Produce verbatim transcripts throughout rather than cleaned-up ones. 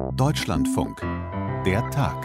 Deutschlandfunk. Der Tag.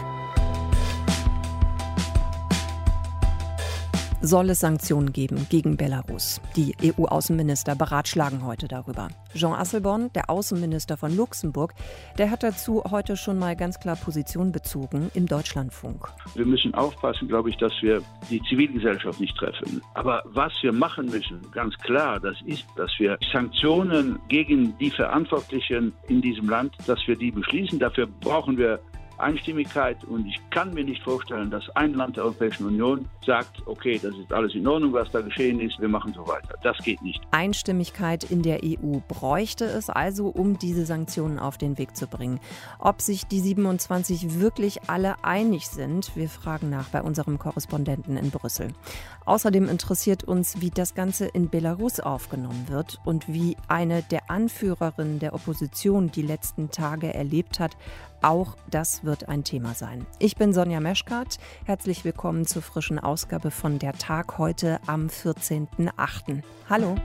Soll es Sanktionen geben gegen Belarus? Die E U-Außenminister beratschlagen heute darüber. Jean Asselborn, der Außenminister von Luxemburg, der hat dazu heute schon mal ganz klar Position bezogen im Deutschlandfunk. Wir müssen aufpassen, glaube ich, dass wir die Zivilgesellschaft nicht treffen. Aber was wir machen müssen, ganz klar, das ist, dass wir Sanktionen gegen die Verantwortlichen in diesem Land, dass wir die beschließen. Dafür brauchen wir Einstimmigkeit, und ich kann mir nicht vorstellen, dass ein Land der Europäischen Union sagt, okay, das ist alles in Ordnung, was da geschehen ist, wir machen so weiter. Das geht nicht. Einstimmigkeit in der E U bräuchte es also, um diese Sanktionen auf den Weg zu bringen. Ob sich die siebenundzwanzig wirklich alle einig sind, wir fragen nach bei unserem Korrespondenten in Brüssel. Außerdem interessiert uns, wie das Ganze in Belarus aufgenommen wird und wie eine der Anführerinnen der Opposition die letzten Tage erlebt hat. Auch das wird ein Thema sein. Ich bin Sonja Meschkat. Herzlich willkommen zur frischen Ausgabe von Der Tag heute am vierzehnten achten Hallo.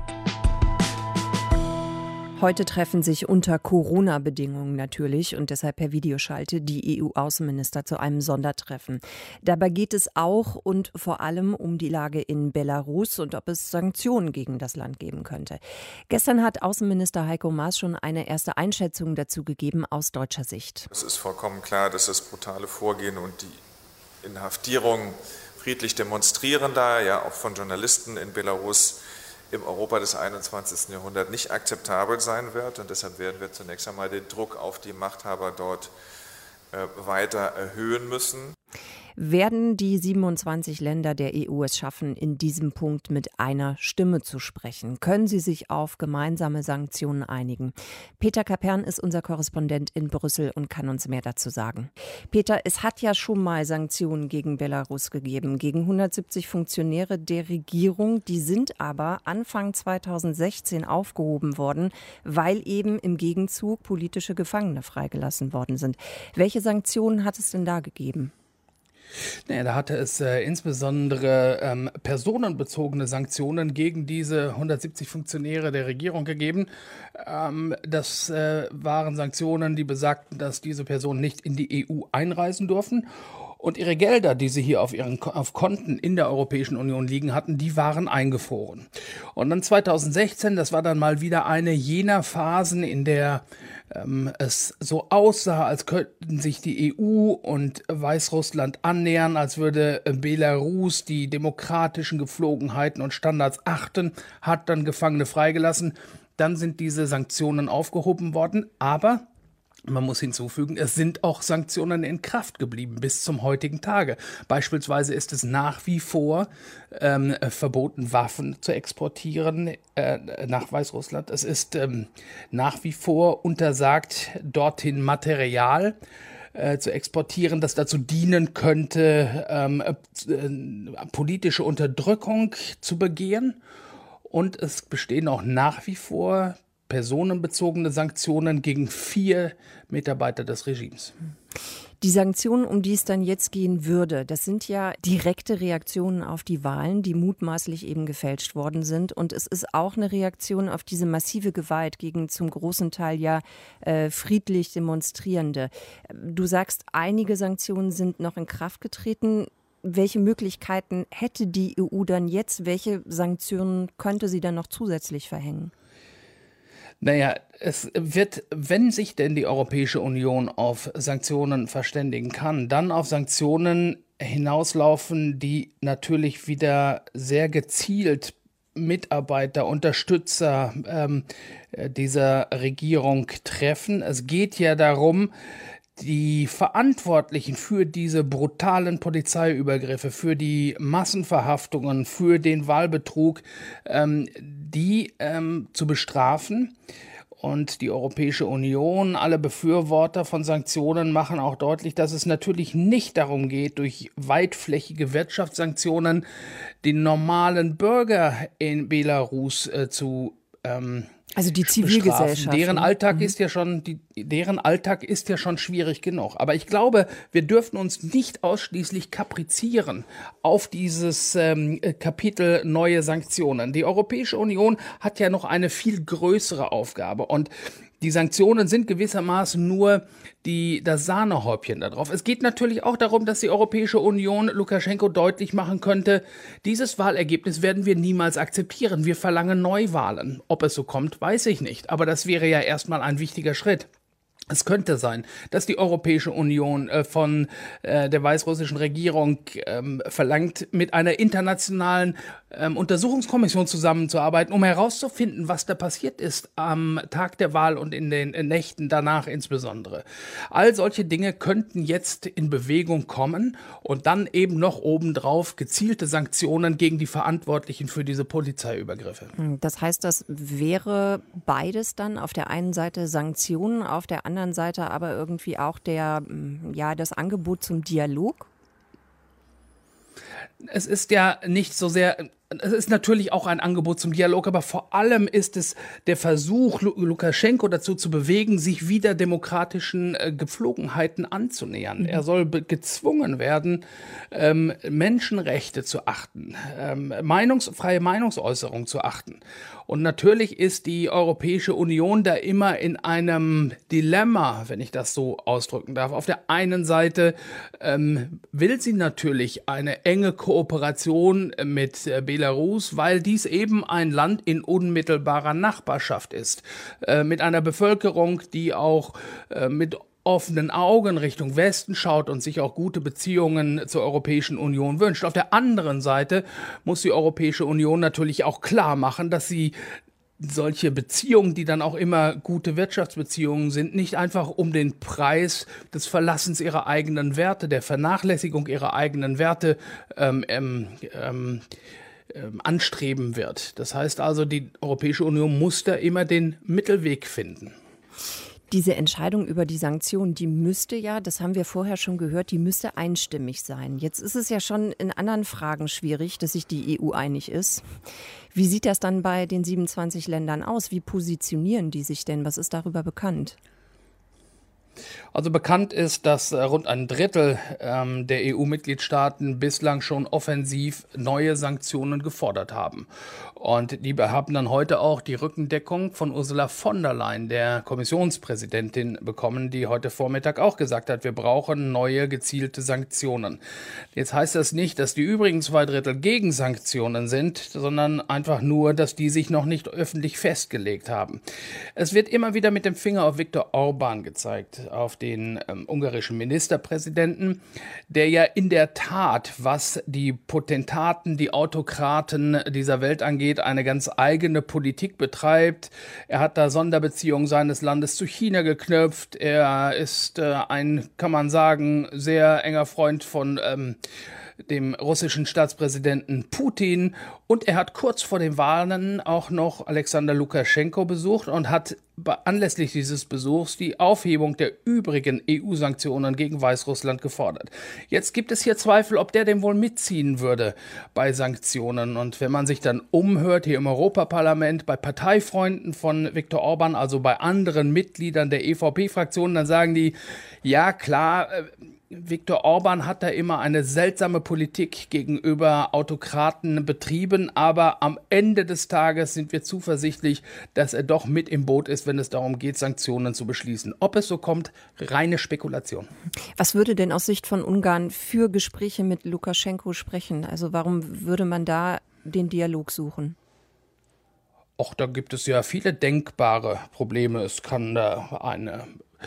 Heute treffen sich unter Corona-Bedingungen natürlich und deshalb per Videoschalte die E U-Außenminister zu einem Sondertreffen. Dabei geht es auch und vor allem um die Lage in Belarus und ob es Sanktionen gegen das Land geben könnte. Gestern hat Außenminister Heiko Maas schon eine erste Einschätzung dazu gegeben aus deutscher Sicht. Es ist vollkommen klar, dass das brutale Vorgehen und die Inhaftierung friedlich Demonstrierender, ja auch von Journalisten in Belarus, im Europa des einundzwanzigsten Jahrhunderts nicht akzeptabel sein wird. Und deshalb werden wir zunächst einmal den Druck auf die Machthaber dort äh, weiter erhöhen müssen. Werden die siebenundzwanzig Länder der E U es schaffen, in diesem Punkt mit einer Stimme zu sprechen? Können sie sich auf gemeinsame Sanktionen einigen? Peter Kapern ist unser Korrespondent in Brüssel und kann uns mehr dazu sagen. Peter, es hat ja schon mal Sanktionen gegen Belarus gegeben, gegen hundertsiebzig Funktionäre der Regierung. Die sind aber Anfang zweitausendsechzehn aufgehoben worden, weil eben im Gegenzug politische Gefangene freigelassen worden sind. Welche Sanktionen hat es denn da gegeben? Naja, da hatte es äh, insbesondere ähm, personenbezogene Sanktionen gegen diese hundertsiebzig Funktionäre der Regierung gegeben. Ähm, das äh, waren Sanktionen, die besagten, dass diese Personen nicht in die E U einreisen durften. Und ihre Gelder, die sie hier auf ihren auf Konten in der Europäischen Union liegen hatten, die waren eingefroren. Und dann zweitausendsechzehn, das war dann mal wieder eine jener Phasen, in der ähm, es so aussah, als könnten sich die E U und Weißrussland annähern, als würde Belarus die demokratischen Gepflogenheiten und Standards achten, hat dann Gefangene freigelassen. Dann sind diese Sanktionen aufgehoben worden, aber man muss hinzufügen, es sind auch Sanktionen in Kraft geblieben bis zum heutigen Tage. Beispielsweise ist es nach wie vor ähm, verboten, Waffen zu exportieren äh, nach Weißrussland. Es ist ähm, nach wie vor untersagt, dorthin Material äh, zu exportieren, das dazu dienen könnte, ähm, äh, politische Unterdrückung zu begehen. Und es bestehen auch nach wie vor personenbezogene Sanktionen gegen vier Mitarbeiter des Regimes. Die Sanktionen, um die es dann jetzt gehen würde, das sind ja direkte Reaktionen auf die Wahlen, die mutmaßlich eben gefälscht worden sind. Und es ist auch eine Reaktion auf diese massive Gewalt gegen zum großen Teil ja äh, friedlich Demonstrierende. Du sagst, einige Sanktionen sind noch in Kraft getreten. Welche Möglichkeiten hätte die E U dann jetzt? Welche Sanktionen könnte sie dann noch zusätzlich verhängen? Naja, es wird, wenn sich denn die Europäische Union auf Sanktionen verständigen kann, dann auf Sanktionen hinauslaufen, die natürlich wieder sehr gezielt Mitarbeiter, Unterstützer ähm, dieser Regierung treffen. Es geht ja darum, die Verantwortlichen für diese brutalen Polizeiübergriffe, für die Massenverhaftungen, für den Wahlbetrug, ähm, die ähm, zu bestrafen. Und die Europäische Union, alle Befürworter von Sanktionen machen auch deutlich, dass es natürlich nicht darum geht, durch weitflächige Wirtschaftssanktionen den normalen Bürger in Belarus äh, zu ähm, Also die Zivilgesellschaft. Deren Alltag mhm. ist ja schon, die, deren Alltag ist ja schon schwierig genug. Aber ich glaube, wir dürfen uns nicht ausschließlich kaprizieren auf dieses ähm, Kapitel neue Sanktionen. Die Europäische Union hat ja noch eine viel größere Aufgabe und Die Sanktionen sind gewissermaßen nur die, das Sahnehäubchen da drauf. Es geht natürlich auch darum, dass die Europäische Union Lukaschenko deutlich machen könnte, dieses Wahlergebnis werden wir niemals akzeptieren. Wir verlangen Neuwahlen. Ob es so kommt, weiß ich nicht. Aber das wäre ja erstmal ein wichtiger Schritt. Es könnte sein, dass die Europäische Union äh, von äh, der weißrussischen Regierung ähm, verlangt, mit einer internationalen ähm, Untersuchungskommission zusammenzuarbeiten, um herauszufinden, was da passiert ist am Tag der Wahl und in den äh, Nächten danach insbesondere. All solche Dinge könnten jetzt in Bewegung kommen und dann eben noch obendrauf gezielte Sanktionen gegen die Verantwortlichen für diese Polizeiübergriffe. Das heißt, das wäre beides dann auf der einen Seite Sanktionen, auf der anderen Seite aber irgendwie auch der, ja, das Angebot zum Dialog? Es ist ja nicht so sehr, es ist natürlich auch ein Angebot zum Dialog, aber vor allem ist es der Versuch, Lukaschenko dazu zu bewegen, sich wieder demokratischen äh, Gepflogenheiten anzunähern. Mhm. Er soll be- gezwungen werden, ähm, Menschenrechte zu achten, ähm, Meinungs- freie Meinungsäußerung zu achten. Und natürlich ist die Europäische Union da immer in einem Dilemma, wenn ich das so ausdrücken darf. Auf der einen Seite ähm, will sie natürlich eine enge Kooperation mit äh, Belarus, weil dies eben ein Land in unmittelbarer Nachbarschaft ist, äh, mit einer Bevölkerung, die auch äh, mit offenen Augen Richtung Westen schaut und sich auch gute Beziehungen zur Europäischen Union wünscht. Auf der anderen Seite muss die Europäische Union natürlich auch klar machen, dass sie solche Beziehungen, die dann auch immer gute Wirtschaftsbeziehungen sind, nicht einfach um den Preis des Verlassens ihrer eigenen Werte, der Vernachlässigung ihrer eigenen Werte ähm, ähm, ähm, anstreben wird. Das heißt also, die Europäische Union muss da immer den Mittelweg finden. Diese Entscheidung über die Sanktionen, die müsste ja, das haben wir vorher schon gehört, die müsste einstimmig sein. Jetzt ist es ja schon in anderen Fragen schwierig, dass sich die E U einig ist. Wie sieht das dann bei den siebenundzwanzig Ländern aus? Wie positionieren die sich denn? Was ist darüber bekannt? Also bekannt ist, dass rund ein Drittel ähm, der E U-Mitgliedstaaten bislang schon offensiv neue Sanktionen gefordert haben. Und die haben dann heute auch die Rückendeckung von Ursula von der Leyen, der Kommissionspräsidentin, bekommen, die heute Vormittag auch gesagt hat, wir brauchen neue gezielte Sanktionen. Jetzt heißt das nicht, dass die übrigen zwei Drittel gegen Sanktionen sind, sondern einfach nur, dass die sich noch nicht öffentlich festgelegt haben. Es wird immer wieder mit dem Finger auf Viktor Orbán gezeigt, auf den ähm, ungarischen Ministerpräsidenten, der ja in der Tat, was die Potentaten, die Autokraten dieser Welt angeht, eine ganz eigene Politik betreibt. Er hat da Sonderbeziehungen seines Landes zu China geknüpft. Er ist äh, ein, kann man sagen, sehr enger Freund von ähm, dem russischen Staatspräsidenten Putin. Und er hat kurz vor den Wahlen auch noch Alexander Lukaschenko besucht und hat anlässlich dieses Besuchs die Aufhebung der übrigen E U-Sanktionen gegen Weißrussland gefordert. Jetzt gibt es hier Zweifel, ob der dem wohl mitziehen würde bei Sanktionen. Und wenn man sich dann umhört hier im Europaparlament, bei Parteifreunden von Viktor Orbán, also bei anderen Mitgliedern der E V P-Fraktion, dann sagen die, ja klar, Viktor Orbán hat da immer eine seltsame Politik gegenüber Autokraten betrieben, aber am Ende des Tages sind wir zuversichtlich, dass er doch mit im Boot ist, wenn es darum geht, Sanktionen zu beschließen. Ob es so kommt, reine Spekulation. Was würde denn aus Sicht von Ungarn für Gespräche mit Lukaschenko sprechen? Also warum würde man da den Dialog suchen? Auch da gibt es ja viele denkbare Probleme. Es kann da eine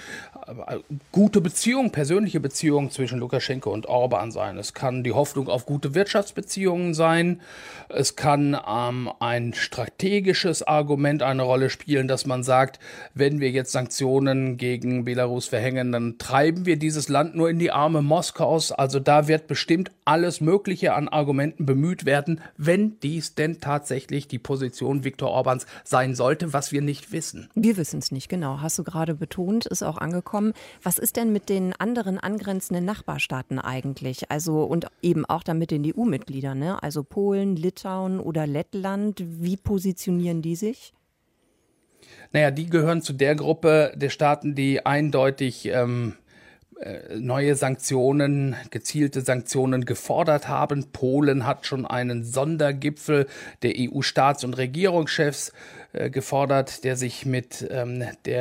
gute Beziehung, persönliche Beziehung zwischen Lukaschenko und Orbán sein. Es kann die Hoffnung auf gute Wirtschaftsbeziehungen sein. Es kann ähm, ein strategisches Argument eine Rolle spielen, dass man sagt, wenn wir jetzt Sanktionen gegen Belarus verhängen, dann treiben wir dieses Land nur in die Arme Moskaus. Also da wird bestimmt alles Mögliche an Argumenten bemüht werden, wenn dies denn tatsächlich die Position Viktor Orbáns sein sollte, was wir nicht wissen. Wir wissen es nicht, genau. Hast du gerade betont, ist auch angekommen. Was ist denn mit den anderen angrenzenden Nachbarstaaten eigentlich? Also und eben auch dann mit den E U-Mitgliedern, ne? Also Polen, Litauen oder Lettland. Wie positionieren die sich? Naja, die gehören zu der Gruppe der Staaten, die eindeutig ähm, neue Sanktionen, gezielte Sanktionen gefordert haben. Polen hat schon einen Sondergipfel der E U-Staats- und Regierungschefs äh, gefordert, der sich mit ähm,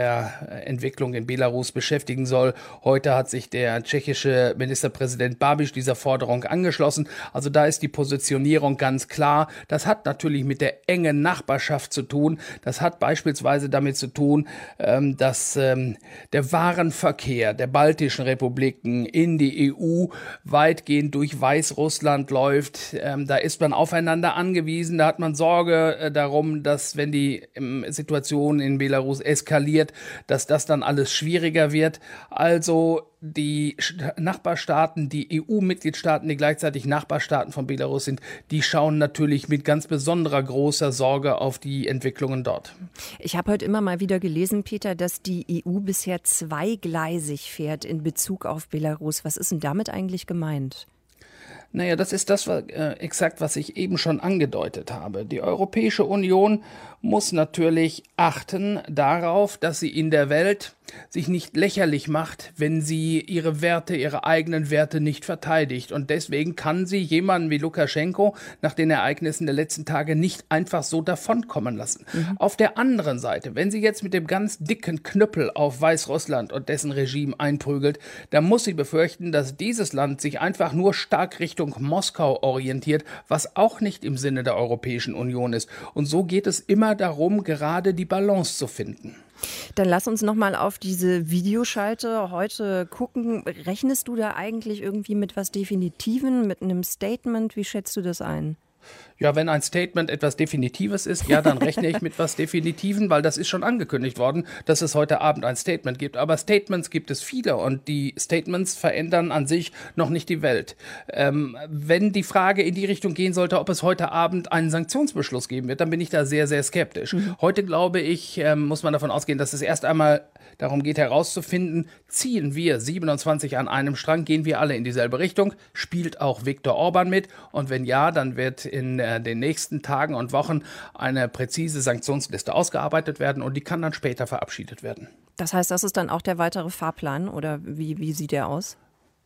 der Entwicklung in Belarus beschäftigen soll. Heute hat sich der tschechische Ministerpräsident Babiš dieser Forderung angeschlossen. Also da ist die Positionierung ganz klar. Das hat natürlich mit der engen Nachbarschaft zu tun. Das hat beispielsweise damit zu tun, ähm, dass ähm, der Warenverkehr der baltischen Republiken in die E U weitgehend durch Weißrussland läuft. Ähm, da ist man aufeinander angewiesen. Da hat man Sorge äh, darum, dass wenn die ähm, Situation in Belarus eskaliert, dass das dann alles schwieriger wird. Also die Nachbarstaaten, die E U-Mitgliedstaaten, die gleichzeitig Nachbarstaaten von Belarus sind, die schauen natürlich mit ganz besonderer großer Sorge auf die Entwicklungen dort. Ich habe heute immer mal wieder gelesen, Peter, dass die E U bisher zweigleisig fährt in Bezug auf Belarus. Was ist denn damit eigentlich gemeint? Naja, das ist das was, äh, exakt, was ich eben schon angedeutet habe. Die Europäische Union muss natürlich achten darauf, dass sie in der Welt sich nicht lächerlich macht, wenn sie ihre Werte, ihre eigenen Werte nicht verteidigt. Und deswegen kann sie jemanden wie Lukaschenko nach den Ereignissen der letzten Tage nicht einfach so davonkommen lassen. Mhm. Auf der anderen Seite, wenn sie jetzt mit dem ganz dicken Knüppel auf Weißrussland und dessen Regime einprügelt, dann muss sie befürchten, dass dieses Land sich einfach nur stark Richtung Moskau orientiert, was auch nicht im Sinne der Europäischen Union ist. Und so geht es immer darum, gerade die Balance zu finden. Dann lass uns noch mal auf diese Videoschalte heute gucken. Rechnest du da eigentlich irgendwie mit was Definitiven, mit einem Statement? Wie schätzt du das ein? Ja, wenn ein Statement etwas Definitives ist, ja, dann rechne ich mit was Definitiven, weil das ist schon angekündigt worden, dass es heute Abend ein Statement gibt. Aber Statements gibt es viele und die Statements verändern an sich noch nicht die Welt. Ähm, wenn die Frage in die Richtung gehen sollte, ob es heute Abend einen Sanktionsbeschluss geben wird, dann bin ich da sehr, sehr skeptisch. Mhm. Heute, glaube ich, ähm, muss man davon ausgehen, dass es erst einmal darum geht herauszufinden, ziehen wir siebenundzwanzig an einem Strang, gehen wir alle in dieselbe Richtung, spielt auch Viktor Orban mit und wenn ja, dann wird in äh, den nächsten Tagen und Wochen eine präzise Sanktionsliste ausgearbeitet werden und die kann dann später verabschiedet werden. Das heißt, das ist dann auch der weitere Fahrplan oder wie, wie sieht der aus?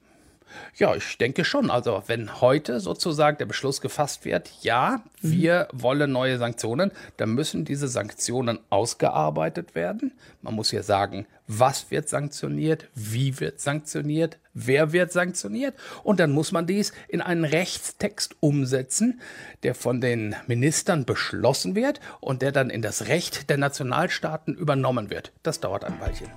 Ja, ich denke schon. Also wenn heute sozusagen der Beschluss gefasst wird, ja, wir mhm. wollen neue Sanktionen, dann müssen diese Sanktionen ausgearbeitet werden. Man muss ja sagen, was wird sanktioniert, wie wird sanktioniert, wer wird sanktioniert. Und dann muss man dies in einen Rechtstext umsetzen, der von den Ministern beschlossen wird und der dann in das Recht der Nationalstaaten übernommen wird. Das dauert ein Weilchen.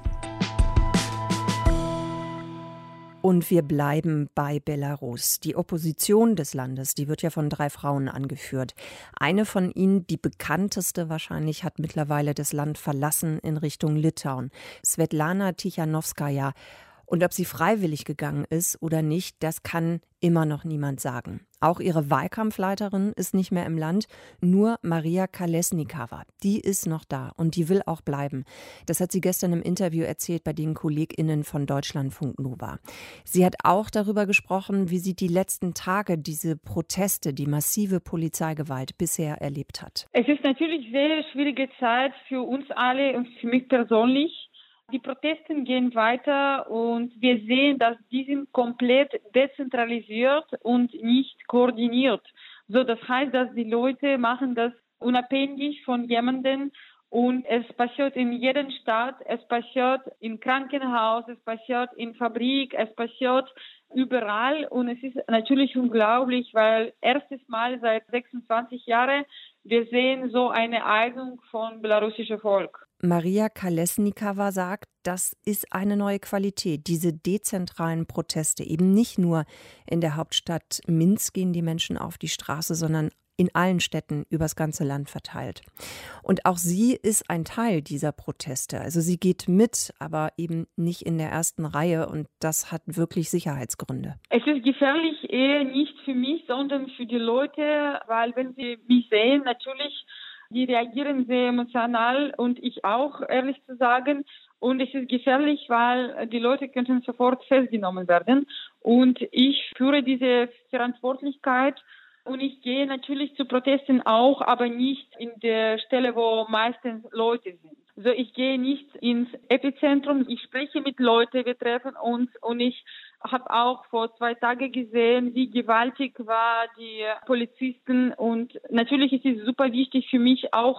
Und wir bleiben bei Belarus. Die Opposition des Landes, die wird ja von drei Frauen angeführt. Eine von ihnen, die bekannteste wahrscheinlich, hat mittlerweile das Land verlassen in Richtung Litauen. Svetlana Tichanowskaja. Und ob sie freiwillig gegangen ist oder nicht, das kann immer noch niemand sagen. Auch ihre Wahlkampfleiterin ist nicht mehr im Land, nur Maria Kolesnikava. Die ist noch da und die will auch bleiben. Das hat sie gestern im Interview erzählt bei den KollegInnen von Deutschlandfunk Nova. Sie hat auch darüber gesprochen, wie sie die letzten Tage diese Proteste, die massive Polizeigewalt bisher erlebt hat. Es ist natürlich eine sehr schwierige Zeit für uns alle und für mich persönlich. Die Proteste gehen weiter und wir sehen, dass die sind komplett dezentralisiert und nicht koordiniert. So, das heißt, dass die Leute machen das unabhängig von jemandem und es passiert in jedem Stadt, es passiert im Krankenhaus, es passiert in Fabrik, es passiert überall und es ist natürlich unglaublich, weil erstes Mal seit sechsundzwanzig Jahren wir sehen so eine Einigung von belarussischem Volk. Maria Kolesnikava sagt, das ist eine neue Qualität, diese dezentralen Proteste. Eben nicht nur in der Hauptstadt Minsk gehen die Menschen auf die Straße, sondern in allen Städten übers ganze Land verteilt. Und auch sie ist ein Teil dieser Proteste. Also sie geht mit, aber eben nicht in der ersten Reihe und das hat wirklich Sicherheitsgründe. Es ist gefährlich eher nicht für mich, sondern für die Leute, weil wenn sie mich sehen, natürlich die reagieren sehr emotional und ich auch, ehrlich zu sagen. Und es ist gefährlich, weil die Leute könnten sofort festgenommen werden. Und ich führe diese Verantwortlichkeit und ich gehe natürlich zu Protesten auch, aber nicht in der Stelle, wo meistens Leute sind. Also ich gehe nicht ins Epizentrum, ich spreche mit Leuten, wir treffen uns und ich habe auch vor zwei Tagen gesehen, wie gewaltig war die Polizisten und natürlich ist es super wichtig für mich auch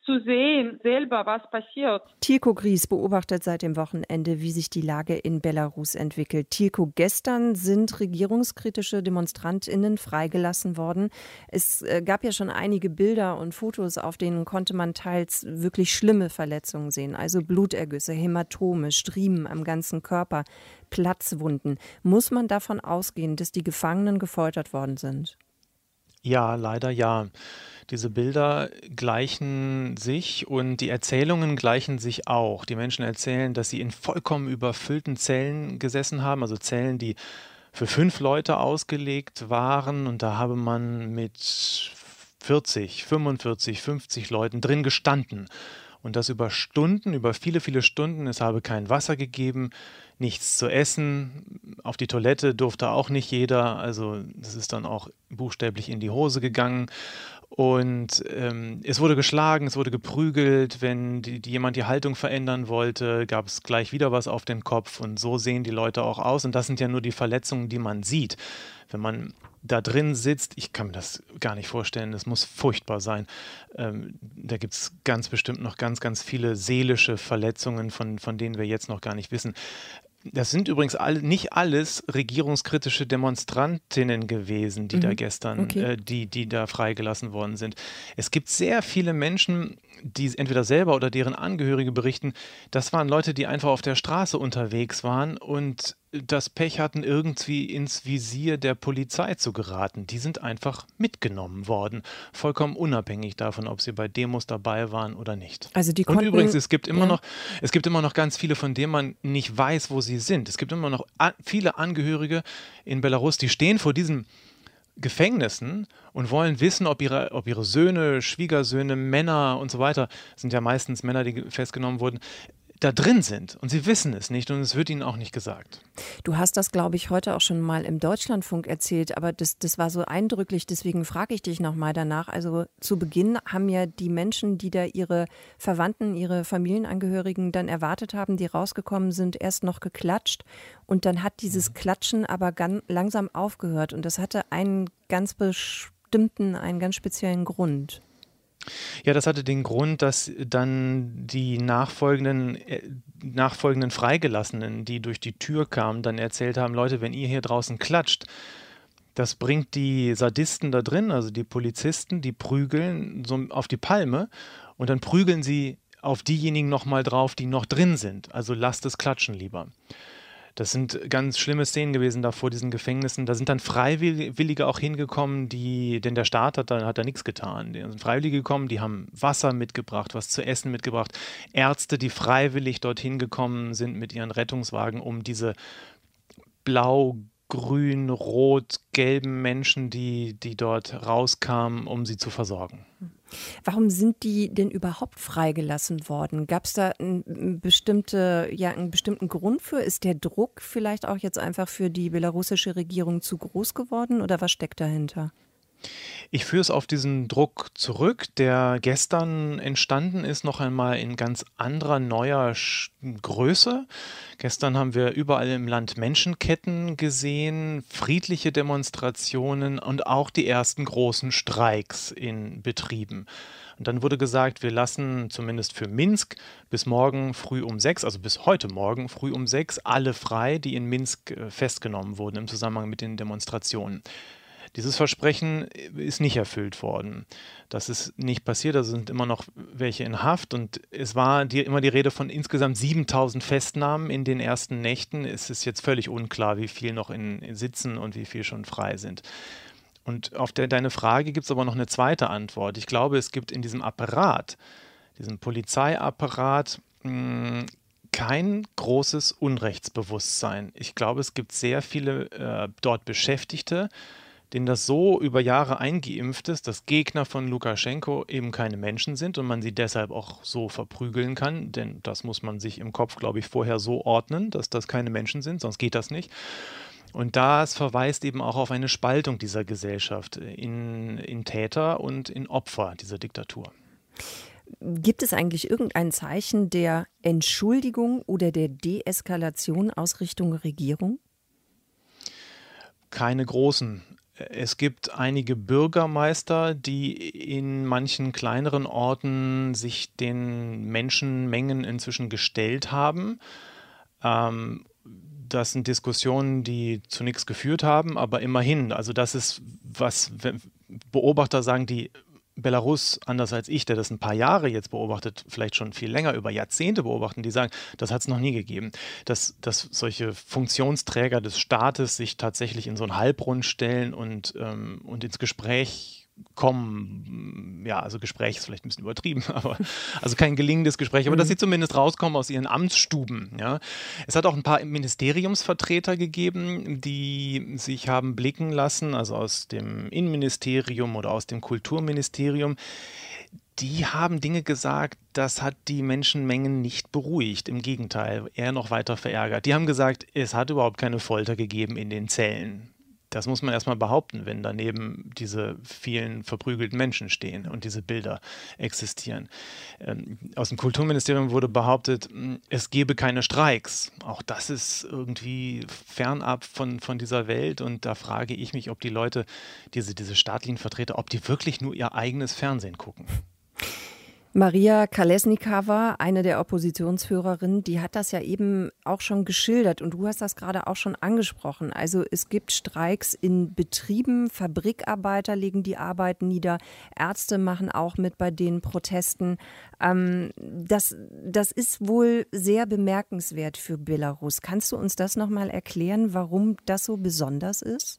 zu sehen selber, was passiert. Tilko Gries beobachtet seit dem Wochenende, wie sich die Lage in Belarus entwickelt. Tilko, gestern sind regierungskritische DemonstrantInnen freigelassen worden. Es gab ja schon einige Bilder und Fotos, auf denen konnte man teils wirklich schlimme Verletzungen sehen. Also Blutergüsse, Hämatome, Striemen am ganzen Körper, Platzwunden. Muss man davon ausgehen, dass die Gefangenen gefoltert worden sind? Ja, leider ja. Diese Bilder gleichen sich und die Erzählungen gleichen sich auch. Die Menschen erzählen, dass sie in vollkommen überfüllten Zellen gesessen haben, also Zellen, die für fünf Leute ausgelegt waren. Und da habe man mit vierzig, fünfundvierzig, fünfzig Leuten drin gestanden. Und das über Stunden, über viele, viele Stunden. Es habe kein Wasser gegeben, nichts zu essen. Auf die Toilette durfte auch nicht jeder. Also das ist dann auch buchstäblich in die Hose gegangen. Und ähm, es wurde geschlagen, es wurde geprügelt. Wenn die, die jemand die Haltung verändern wollte, gab es gleich wieder was auf den Kopf. Und so sehen die Leute auch aus. Und das sind ja nur die Verletzungen, die man sieht. Wenn man da drin sitzt, ich kann mir das gar nicht vorstellen, das muss furchtbar sein. Ähm, da gibt es ganz bestimmt noch ganz, ganz viele seelische Verletzungen, von, von denen wir jetzt noch gar nicht wissen. Das sind übrigens all, nicht alles regierungskritische Demonstrantinnen gewesen, die mhm. da gestern, okay. äh, die, die da freigelassen worden sind. Es gibt sehr viele Menschen, die entweder selber oder deren Angehörige berichten, das waren Leute, die einfach auf der Straße unterwegs waren und das Pech hatten, irgendwie ins Visier der Polizei zu geraten. Die sind einfach mitgenommen worden, vollkommen unabhängig davon, ob sie bei Demos dabei waren oder nicht. Also die und konnten, übrigens, es gibt immer ja. noch, es gibt immer noch ganz viele, von denen man nicht weiß, wo sie sind. Es gibt immer noch a- viele Angehörige in Belarus, die stehen vor diesen Gefängnissen und wollen wissen, ob ihre, ob ihre Söhne, Schwiegersöhne, Männer und so weiter, sind ja meistens Männer, die festgenommen wurden, da drin sind. Und sie wissen es nicht und es wird ihnen auch nicht gesagt. Du hast das, glaube ich, heute auch schon mal im Deutschlandfunk erzählt, aber das, das war so eindrücklich, deswegen frage ich dich nochmal danach. Also zu Beginn haben ja die Menschen, die da ihre Verwandten, ihre Familienangehörigen dann erwartet haben, die rausgekommen sind, erst noch geklatscht und dann hat dieses Klatschen aber ganz langsam aufgehört und das hatte einen ganz bestimmten, einen ganz speziellen Grund. Ja, das hatte den Grund, dass dann die nachfolgenden, äh, nachfolgenden Freigelassenen, die durch die Tür kamen, dann erzählt haben, Leute, wenn ihr hier draußen klatscht, das bringt die Sadisten da drin, also die Polizisten, die prügeln so auf die Palme und dann prügeln sie auf diejenigen nochmal drauf, die noch drin sind. Also lasst es klatschen lieber. Das sind ganz schlimme Szenen gewesen da vor diesen Gefängnissen. Da sind dann Freiwillige auch hingekommen, die, denn der Staat hat da, hat da nichts getan. Da sind Freiwillige gekommen, die haben Wasser mitgebracht, was zu essen mitgebracht. Ärzte, die freiwillig dorthin gekommen sind mit ihren Rettungswagen, um diese blau, grün, rot, gelben Menschen, die, die dort rauskamen, um sie zu versorgen. Warum sind die denn überhaupt freigelassen worden? Gab es da ein bestimmte, ja, einen bestimmten Grund für? Ist der Druck vielleicht auch jetzt einfach für die belarussische Regierung zu groß geworden oder was steckt dahinter? Ich führe es auf diesen Druck zurück, der gestern entstanden ist, noch einmal in ganz anderer, neuer Größe. Gestern haben wir überall im Land Menschenketten gesehen, friedliche Demonstrationen und auch die ersten großen Streiks in Betrieben. Und dann wurde gesagt, wir lassen zumindest für Minsk bis morgen früh um sechs, also bis heute Morgen früh um sechs, alle frei, die in Minsk festgenommen wurden im Zusammenhang mit den Demonstrationen. Dieses Versprechen ist nicht erfüllt worden. Das ist nicht passiert, also sind immer noch welche in Haft und es war die, immer die Rede von insgesamt siebentausend Festnahmen in den ersten Nächten. Es ist jetzt völlig unklar, wie viel noch in, in sitzen und wie viel schon frei sind. Und auf der, deine Frage gibt es aber noch eine zweite Antwort. Ich glaube, es gibt in diesem Apparat, diesem Polizeiapparat, mh, kein großes Unrechtsbewusstsein. Ich glaube, es gibt sehr viele äh, dort Beschäftigte, denen das so über Jahre eingeimpft ist, dass Gegner von Lukaschenko eben keine Menschen sind und man sie deshalb auch so verprügeln kann, denn das muss man sich im Kopf, glaube ich, vorher so ordnen, dass das keine Menschen sind, sonst geht das nicht. Und das verweist eben auch auf eine Spaltung dieser Gesellschaft in, in Täter und in Opfer dieser Diktatur. Gibt es eigentlich irgendein Zeichen der Entschuldigung oder der Deeskalation aus Richtung Regierung? Keine großen. Es gibt einige Bürgermeister, die in manchen kleineren Orten sich den Menschenmengen inzwischen gestellt haben. Ähm, das sind Diskussionen, die zu nichts geführt haben, aber immerhin. Also das ist, was Beobachter sagen, die Belarus, anders als ich, der das ein paar Jahre jetzt beobachtet, vielleicht schon viel länger, über Jahrzehnte beobachten, die sagen, das hat es noch nie gegeben. Dass, dass solche Funktionsträger des Staates sich tatsächlich in so einen Halbrund stellen und, ähm, und ins Gespräch kommen, ja, also Gespräch ist vielleicht ein bisschen übertrieben, aber also kein gelingendes Gespräch, aber dass sie zumindest rauskommen aus ihren Amtsstuben. Ja. Es hat auch ein paar Ministeriumsvertreter gegeben, die sich haben blicken lassen, also aus dem Innenministerium oder aus dem Kulturministerium. Die haben Dinge gesagt, das hat die Menschenmengen nicht beruhigt, im Gegenteil, eher noch weiter verärgert. Die haben gesagt, es hat überhaupt keine Folter gegeben in den Zellen. Das muss man erstmal behaupten, wenn daneben diese vielen verprügelten Menschen stehen und diese Bilder existieren. Ähm, aus dem Kulturministerium wurde behauptet, es gebe keine Streiks. Auch das ist irgendwie fernab von, von dieser Welt. Und da frage ich mich, ob die Leute, diese, diese staatlichen Vertreter, ob die wirklich nur ihr eigenes Fernsehen gucken. Maria Kolesnikava, eine der Oppositionsführerinnen, die hat das ja eben auch schon geschildert und du hast das gerade auch schon angesprochen. Also es gibt Streiks in Betrieben, Fabrikarbeiter legen die Arbeit nieder, Ärzte machen auch mit bei den Protesten. Ähm, das, das ist wohl sehr bemerkenswert für Belarus. Kannst du uns das nochmal erklären, warum das so besonders ist?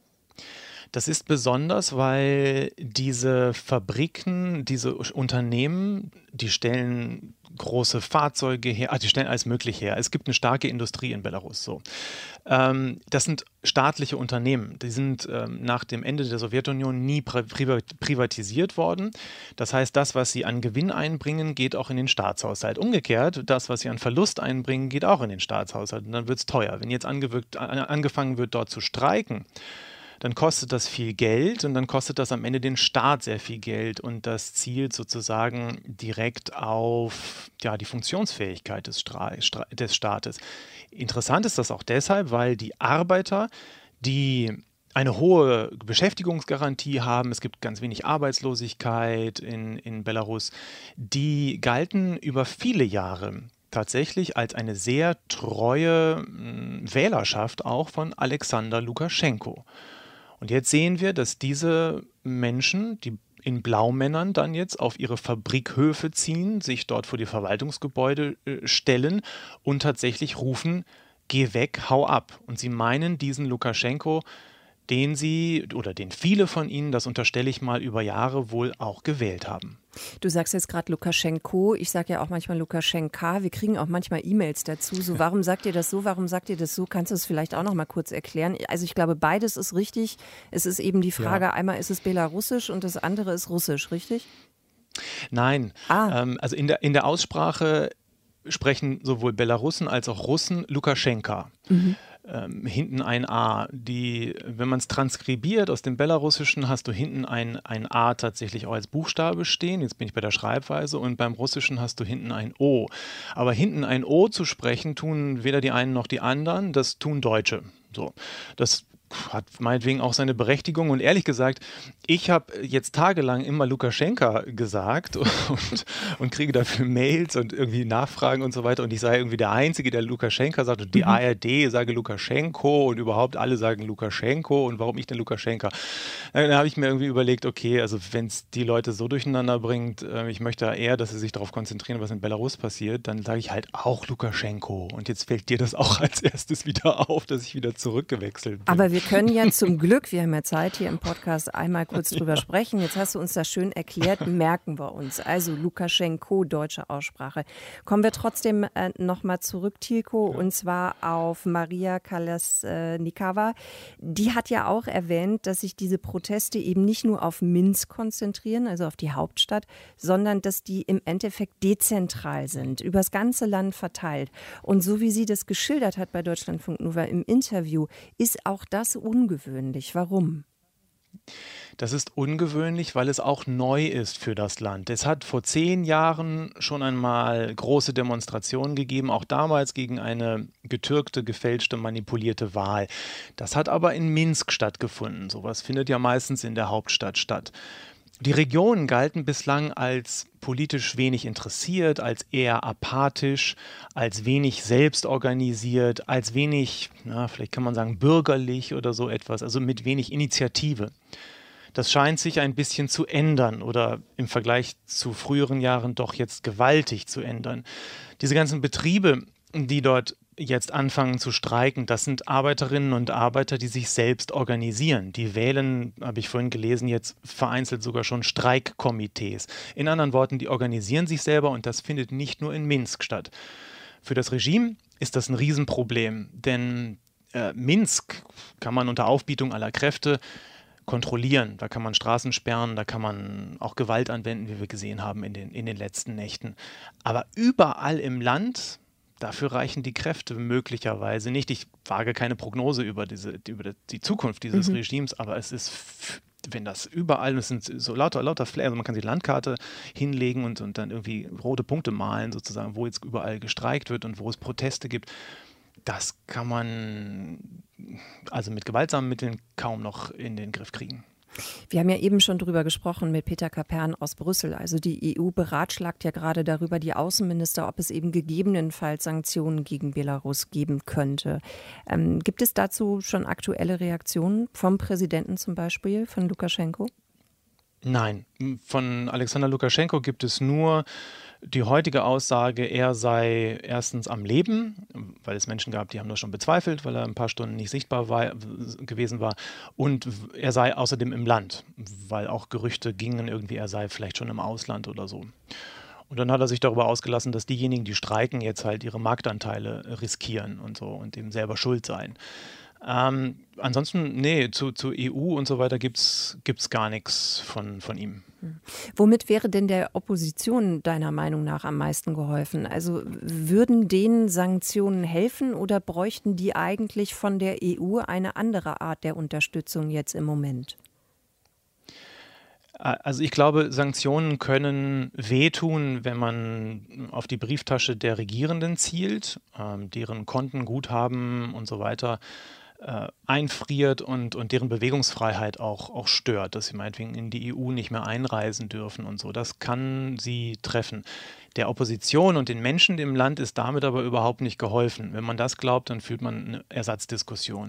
Das ist besonders, weil diese Fabriken, diese Unternehmen, die stellen große Fahrzeuge her, ah, die stellen alles Mögliche her. Es gibt eine starke Industrie in Belarus. So. Ähm, das sind staatliche Unternehmen. Die sind ähm, nach dem Ende der Sowjetunion nie pri- privatisiert worden. Das heißt, das, was sie an Gewinn einbringen, geht auch in den Staatshaushalt. Umgekehrt, das, was sie an Verlust einbringen, geht auch in den Staatshaushalt. Und dann wird es teuer. Wenn jetzt angewirkt, an, angefangen wird, dort zu streiken, dann kostet das viel Geld und dann kostet das am Ende den Staat sehr viel Geld und das zielt sozusagen direkt auf ja, die Funktionsfähigkeit des, Stra- des Staates. Interessant ist das auch deshalb, weil die Arbeiter, die eine hohe Beschäftigungsgarantie haben, es gibt ganz wenig Arbeitslosigkeit in, in Belarus, die galten über viele Jahre tatsächlich als eine sehr treue mh, Wählerschaft auch von Alexander Lukaschenko. Und jetzt sehen wir, dass diese Menschen, die in Blaumännern dann jetzt auf ihre Fabrikhöfe ziehen, sich dort vor die Verwaltungsgebäude äh, stellen und tatsächlich rufen, geh weg, hau ab. Und sie meinen diesen Lukaschenko, den sie oder den viele von ihnen, das unterstelle ich mal, über Jahre wohl auch gewählt haben. Du sagst jetzt gerade Lukaschenko, ich sage ja auch manchmal Lukaschenka, wir kriegen auch manchmal E-Mails dazu, so warum sagt ihr das so, warum sagt ihr das so, kannst du es vielleicht auch noch mal kurz erklären? Also ich glaube, beides ist richtig, es ist eben die Frage, ja. Einmal ist es belarussisch und das andere ist russisch, richtig? Nein, ah. ähm, also in der, in der Aussprache sprechen sowohl Belarussen als auch Russen Lukaschenka. Mhm. Ähm, hinten ein A. Die, wenn man es transkribiert aus dem Belarussischen, hast du hinten ein, ein A tatsächlich auch als Buchstabe stehen. Jetzt bin ich bei der Schreibweise und beim Russischen hast du hinten ein O. Aber hinten ein O zu sprechen, tun weder die einen noch die anderen, das tun Deutsche. So, das hat meinetwegen auch seine Berechtigung und ehrlich gesagt, ich habe jetzt tagelang immer Lukaschenka gesagt und, und kriege dafür Mails und irgendwie Nachfragen und so weiter und ich sei irgendwie der Einzige, der Lukaschenka sagt und die mhm. A R D sage Lukaschenko und überhaupt alle sagen Lukaschenko und warum ich denn Lukaschenka? Dann habe ich mir irgendwie überlegt, okay, also wenn es die Leute so durcheinander bringt, äh, ich möchte eher, dass sie sich darauf konzentrieren, was in Belarus passiert, dann sage ich halt auch Lukaschenko und jetzt fällt dir das auch als erstes wieder auf, dass ich wieder zurückgewechselt bin. Aber wir können ja zum Glück, wir haben ja Zeit hier im Podcast, einmal kurz drüber ja. sprechen. Jetzt hast du uns das schön erklärt, merken wir uns. Also Lukaschenko, deutsche Aussprache. Kommen wir trotzdem äh, nochmal zurück, Tilko, ja. und zwar auf Maria Kolesnikava. Die hat ja auch erwähnt, dass sich diese Proteste eben nicht nur auf Minsk konzentrieren, also auf die Hauptstadt, sondern dass die im Endeffekt dezentral sind, übers ganze Land verteilt. Und so wie sie das geschildert hat bei Deutschlandfunk Nova im Interview, ist auch das ungewöhnlich. Warum? Das ist ungewöhnlich, weil es auch neu ist für das Land. Es hat vor zehn Jahren schon einmal große Demonstrationen gegeben, auch damals gegen eine getürkte, gefälschte, manipulierte Wahl. Das hat aber in Minsk stattgefunden. Sowas findet ja meistens in der Hauptstadt statt. Die Regionen galten bislang als politisch wenig interessiert, als eher apathisch, als wenig selbstorganisiert, als wenig, na, vielleicht kann man sagen, bürgerlich oder so etwas, also mit wenig Initiative. Das scheint sich ein bisschen zu ändern oder im Vergleich zu früheren Jahren doch jetzt gewaltig zu ändern. Diese ganzen Betriebe, die dort jetzt anfangen zu streiken, das sind Arbeiterinnen und Arbeiter, die sich selbst organisieren. Die wählen, habe ich vorhin gelesen, jetzt vereinzelt sogar schon Streikkomitees. In anderen Worten, die organisieren sich selber und das findet nicht nur in Minsk statt. Für das Regime ist das ein Riesenproblem, denn äh, Minsk kann man unter Aufbietung aller Kräfte kontrollieren. Da kann man Straßen sperren, da kann man auch Gewalt anwenden, wie wir gesehen haben in den, in den letzten Nächten. Aber überall im Land, dafür reichen die Kräfte möglicherweise nicht. Ich wage keine Prognose über, diese, über die Zukunft dieses mhm. Regimes, aber es ist, wenn das überall, es sind so lauter, lauter Flair, also man kann sich die Landkarte hinlegen und, und dann irgendwie rote Punkte malen, sozusagen, wo jetzt überall gestreikt wird und wo es Proteste gibt. Das kann man also mit gewaltsamen Mitteln kaum noch in den Griff kriegen. Wir haben ja eben schon drüber gesprochen mit Peter Kapern aus Brüssel. Also die E U beratschlagt ja gerade darüber, die Außenminister, ob es eben gegebenenfalls Sanktionen gegen Belarus geben könnte. Ähm, gibt es dazu schon aktuelle Reaktionen vom Präsidenten zum Beispiel, von Lukaschenko? Nein, von Alexander Lukaschenko gibt es nur die heutige Aussage, er sei erstens am Leben, weil es Menschen gab, die haben das schon bezweifelt, weil er ein paar Stunden nicht sichtbar war, gewesen war, und er sei außerdem im Land, weil auch Gerüchte gingen irgendwie, er sei vielleicht schon im Ausland oder so. Und dann hat er sich darüber ausgelassen, dass diejenigen, die streiken, jetzt halt ihre Marktanteile riskieren und so und dem selber schuld seien. Ähm, ansonsten, nee, zu, zu E U und so weiter gibt es gar nichts von, von ihm. Womit wäre denn der Opposition deiner Meinung nach am meisten geholfen? Also würden denen Sanktionen helfen oder bräuchten die eigentlich von der E U eine andere Art der Unterstützung jetzt im Moment? Also ich glaube, Sanktionen können wehtun, wenn man auf die Brieftasche der Regierenden zielt, ähm, deren Konten, Guthaben und so weiter äh, einfriert und, und deren Bewegungsfreiheit auch, auch stört, dass sie meinetwegen in die E U nicht mehr einreisen dürfen und so. Das kann sie treffen. Der Opposition und den Menschen im Land ist damit aber überhaupt nicht geholfen. Wenn man das glaubt, dann führt man eine Ersatzdiskussion.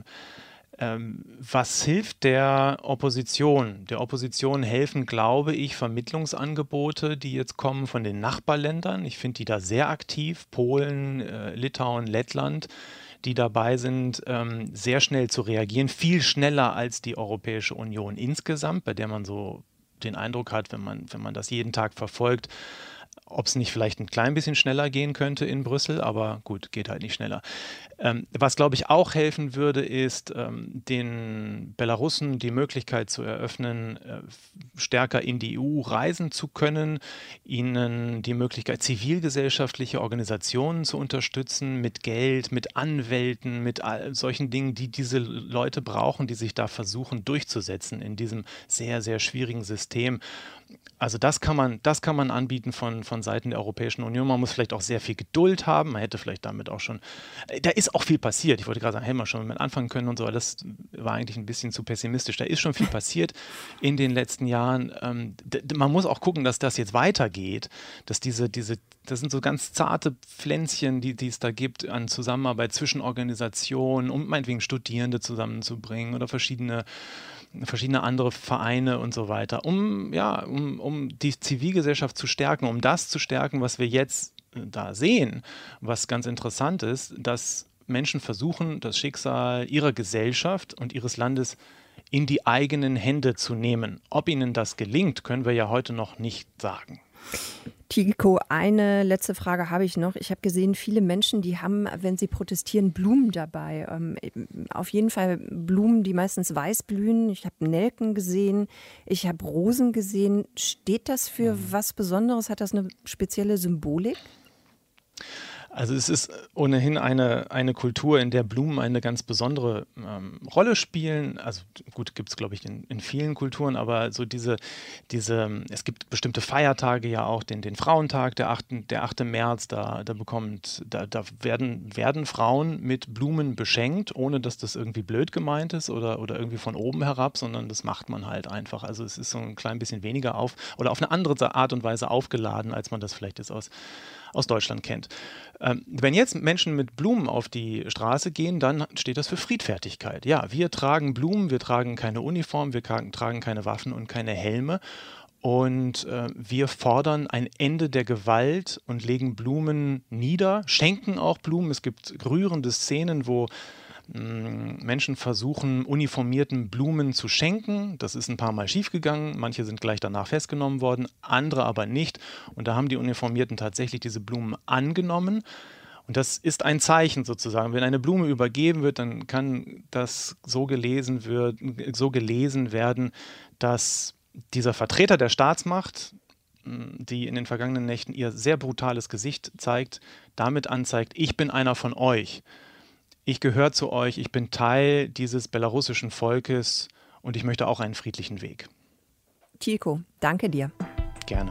Ähm, was hilft der Opposition? Der Opposition helfen, glaube ich, Vermittlungsangebote, die jetzt kommen von den Nachbarländern. Ich finde die da sehr aktiv. Polen, äh, Litauen, Lettland, die dabei sind, ähm, sehr schnell zu reagieren. Viel schneller als die Europäische Union insgesamt, bei der man so den Eindruck hat, wenn man, wenn man das jeden Tag verfolgt, ob es nicht vielleicht ein klein bisschen schneller gehen könnte in Brüssel, aber gut, geht halt nicht schneller. Ähm, was, glaube ich, auch helfen würde, ist, ähm, den Belarussen die Möglichkeit zu eröffnen, äh, stärker in die E U reisen zu können, ihnen die Möglichkeit, zivilgesellschaftliche Organisationen zu unterstützen, mit Geld, mit Anwälten, mit all solchen Dingen, die diese Leute brauchen, die sich da versuchen durchzusetzen in diesem sehr, sehr schwierigen System. Also das kann man, das kann man anbieten von, von Seiten der Europäischen Union. Man muss vielleicht auch sehr viel Geduld haben. Man hätte vielleicht damit auch schon, da ist auch viel passiert. Ich wollte gerade sagen, hätten wir schon mit anfangen können und so, aber das war eigentlich ein bisschen zu pessimistisch. Da ist schon viel passiert in den letzten Jahren. Ähm, man muss auch gucken, dass das jetzt weitergeht, dass diese, diese, das sind so ganz zarte Pflänzchen, die, die es da gibt an Zusammenarbeit zwischen Organisationen, um meinetwegen Studierende zusammenzubringen oder verschiedene verschiedene andere Vereine und so weiter, um, ja, um, um die Zivilgesellschaft zu stärken, um das zu stärken, was wir jetzt da sehen, was ganz interessant ist, dass Menschen versuchen, das Schicksal ihrer Gesellschaft und ihres Landes in die eigenen Hände zu nehmen. Ob ihnen das gelingt, können wir ja heute noch nicht sagen. Tigiko, eine letzte Frage habe ich noch. Ich habe gesehen, viele Menschen, die haben, wenn sie protestieren, Blumen dabei. Ähm, auf jeden Fall Blumen, die meistens weiß blühen. Ich habe Nelken gesehen, ich habe Rosen gesehen. Steht das für was Besonderes? Hat das eine spezielle Symbolik? Also es ist ohnehin eine, eine Kultur, in der Blumen eine ganz besondere ähm, Rolle spielen. Also gut, gibt es, glaube ich, in, in vielen Kulturen, aber so diese, diese, es gibt bestimmte Feiertage ja auch, den, den Frauentag, der achte der achte März, da, da bekommt, da, da werden, werden Frauen mit Blumen beschenkt, ohne dass das irgendwie blöd gemeint ist oder, oder irgendwie von oben herab, sondern das macht man halt einfach. Also es ist so ein klein bisschen weniger auf oder auf eine andere Art und Weise aufgeladen, als man das vielleicht jetzt aus aus Deutschland kennt. Ähm, wenn jetzt Menschen mit Blumen auf die Straße gehen, dann steht das für Friedfertigkeit. Ja, wir tragen Blumen, wir tragen keine Uniform, wir tragen keine Waffen und keine Helme und äh, wir fordern ein Ende der Gewalt und legen Blumen nieder, schenken auch Blumen. Es gibt rührende Szenen, wo Menschen versuchen, uniformierten Blumen zu schenken. Das ist ein paar Mal schiefgegangen. Manche sind gleich danach festgenommen worden, andere aber nicht. Und da haben die Uniformierten tatsächlich diese Blumen angenommen. Und das ist ein Zeichen sozusagen. Wenn eine Blume übergeben wird, dann kann das so gelesen, wird, so gelesen werden, dass dieser Vertreter der Staatsmacht, die in den vergangenen Nächten ihr sehr brutales Gesicht zeigt, damit anzeigt, ich bin einer von euch. Ich gehöre zu euch, ich bin Teil dieses belarussischen Volkes und ich möchte auch einen friedlichen Weg. Tilko, danke dir. Gerne.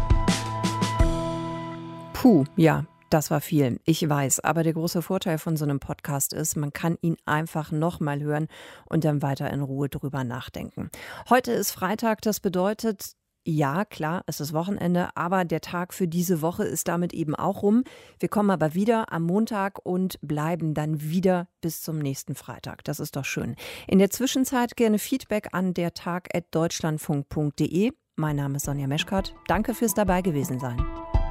Puh, ja, das war viel. Ich weiß, aber der große Vorteil von so einem Podcast ist, man kann ihn einfach nochmal hören und dann weiter in Ruhe drüber nachdenken. Heute ist Freitag, das bedeutet, ja, klar, es ist Wochenende, aber der Tag für diese Woche ist damit eben auch rum. Wir kommen aber wieder am Montag und bleiben dann wieder bis zum nächsten Freitag. Das ist doch schön. In der Zwischenzeit gerne Feedback an dertag at deutschlandfunk punkt de. Mein Name ist Sonja Meschkat. Danke fürs dabei gewesen sein.